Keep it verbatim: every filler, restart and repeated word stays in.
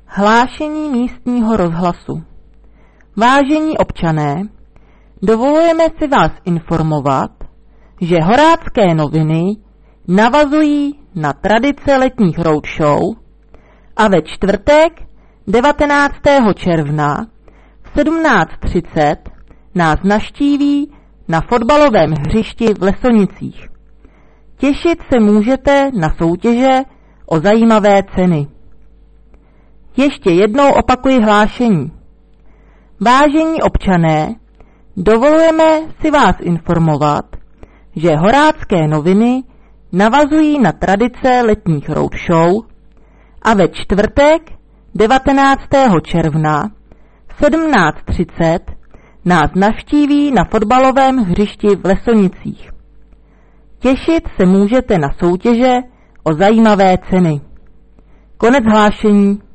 Hlášení místního rozhlasu. Vážení občané, dovolujeme si vás informovat, že Horácké noviny navazují na tradice letních roadshow a ve čtvrtek devatenáctého června v sedmnáct třicet nás navštíví na fotbalovém hřišti v Lesonicích. Těšit se můžete na soutěže o zajímavé ceny. Ještě jednou opakuji hlášení. Vážení občané, dovolujeme si vás informovat, že Horácké noviny navazují na tradice letních roadshow a ve čtvrtek devatenáctého června v sedmnáct třicet nás navštíví na fotbalovém hřišti v Lesonicích. Těšit se můžete na soutěže o zajímavé ceny. Konec hlášení.